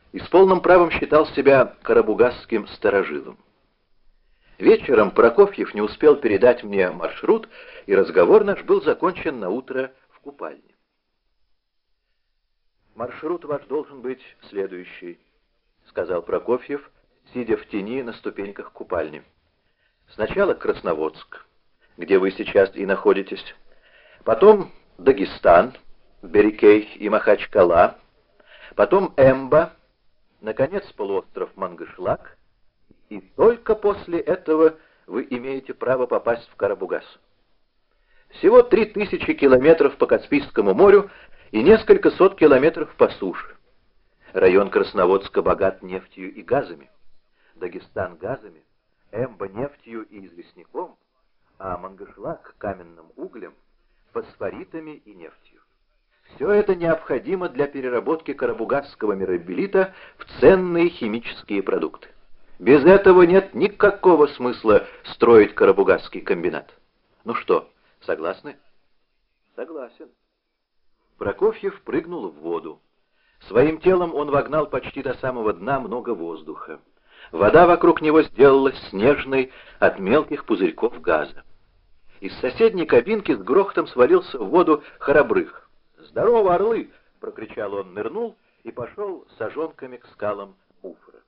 и с полным правом считал себя карабугасским старожилом. Вечером Прокофьев не успел передать мне маршрут, и разговор наш был закончен на утро в купальне. «Маршрут ваш должен быть следующий», — сказал Прокофьев, сидя в тени на ступеньках купальни. «Сначала Красноводск, где вы сейчас и находитесь, потом Дагестан, Берикей и Махачкала, потом Эмба, наконец полуостров Мангышлак, и только после этого вы имеете право попасть в Карабугас. Всего 3000 километров по Каспийскому морю и несколько сот километров по суше. Район Красноводска богат нефтью и газами, Дагестан газами, Эмба нефтью и известняком, а Мангышлак каменным углем, фосфоритами и нефтью. Все это необходимо для переработки карабугасского мирабелита в ценные химические продукты. Без этого нет никакого смысла строить карабугасский комбинат. Ну что, согласны? Согласен. Прокофьев прыгнул в воду. Своим телом он вогнал почти до самого дна много воздуха. Вода вокруг него сделалась снежной от мелких пузырьков газа. Из соседней кабинки с грохотом свалился в воду Хоробрых. «Здорово, орлы!» — прокричал он, нырнул и пошел сажонками к скалам Уфра.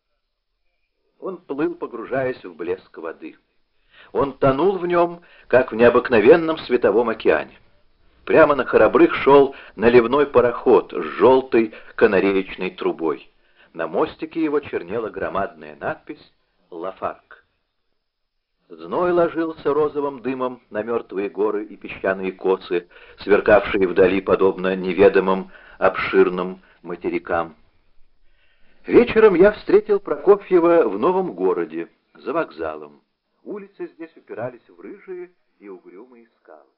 Он плыл, погружаясь в блеск воды. Он тонул в нем, как в необыкновенном световом океане. Прямо на Хоробрых шел наливной пароход с желтой канареечной трубой. На мостике его чернела громадная надпись «Лафарк». Зной ложился розовым дымом на мертвые горы и песчаные косы, сверкавшие вдали подобно неведомым обширным материкам. Вечером я встретил Прокофьева в новом городе, за вокзалом. Улицы здесь упирались в рыжие и угрюмые скалы.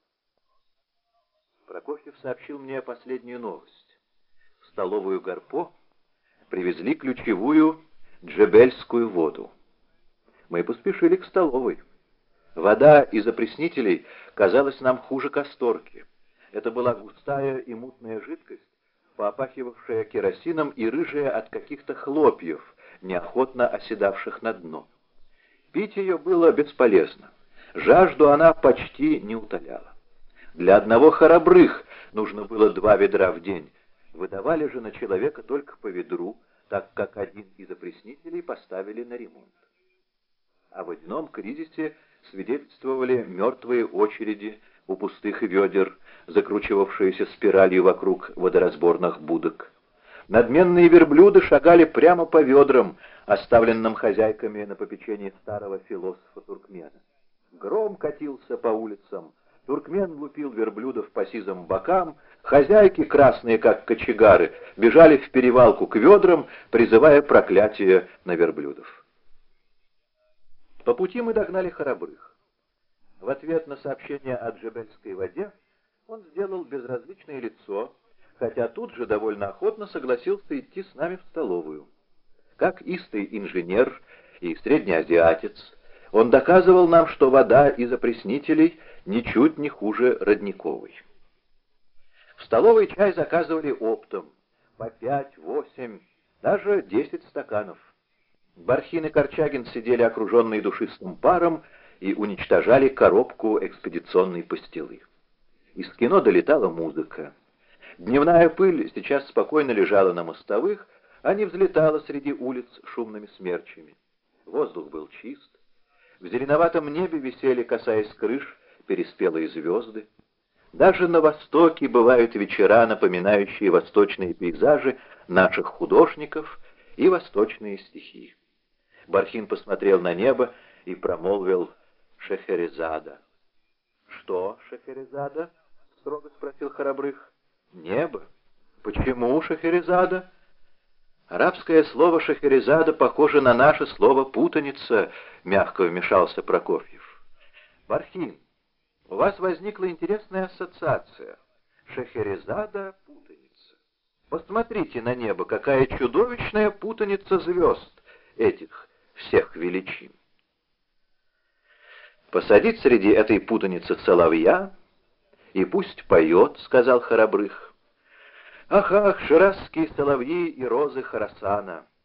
Прокофьев сообщил мне последнюю новость. В столовую Гарпо привезли ключевую джебельскую воду. Мы поспешили к столовой. Вода из опреснителей казалась нам хуже касторки. Это была густая и мутная жидкость, попахивавшая керосином и рыжая от каких-то хлопьев, неохотно оседавших на дно. Пить ее было бесполезно. Жажду она почти не утоляла. Для одного Хоробрых нужно было 2 ведра в день. Выдавали же на человека только по ведру, так как один из опреснителей поставили на ремонт. О водяном кризисе свидетельствовали мертвые очереди у пустых ведер, закручивавшиеся спиралью вокруг водоразборных будок. Надменные верблюды шагали прямо по ведрам, оставленным хозяйками на попечении старого философа-туркмена. Гром катился по улицам, туркмен лупил верблюдов по сизым бокам, хозяйки, красные как кочегары, бежали в перевалку к ведрам, призывая проклятие на верблюдов. По пути мы догнали Хоробрых. В ответ на сообщение о джебельской воде он сделал безразличное лицо, хотя тут же довольно охотно согласился идти с нами в столовую. Как истый инженер и среднеазиатец, он доказывал нам, что вода из опреснителей ничуть не хуже родниковой. В столовой чай заказывали оптом, по 5, 8, даже 10 стаканов. Бархин и Корчагин сидели окруженные душистым паром и уничтожали коробку экспедиционной пастилы. Из кино долетала музыка. Дневная пыль сейчас спокойно лежала на мостовых, а не взлетала среди улиц шумными смерчами. Воздух был чист. В зеленоватом небе висели, касаясь крыш, переспелые звезды. Даже на Востоке бывают вечера, напоминающие восточные пейзажи наших художников и восточные стихи. Бархин посмотрел на небо и промолвил «Шехерезада». «Что, Шехерезада?» — строго спросил Хоробрых. «Небо. Почему Шехерезада?» «Арабское слово «Шехерезада» похоже на наше слово «путаница», — мягко вмешался Прокофьев. «Бархин, у вас возникла интересная ассоциация. Шехерезада — путаница. Посмотрите на небо, какая чудовищная путаница звезд этих всех величин. Посадить среди этой путаницы соловья, и пусть поет, — сказал Хоробрых. Ах, ах, ширазские соловьи и розы Хорасана!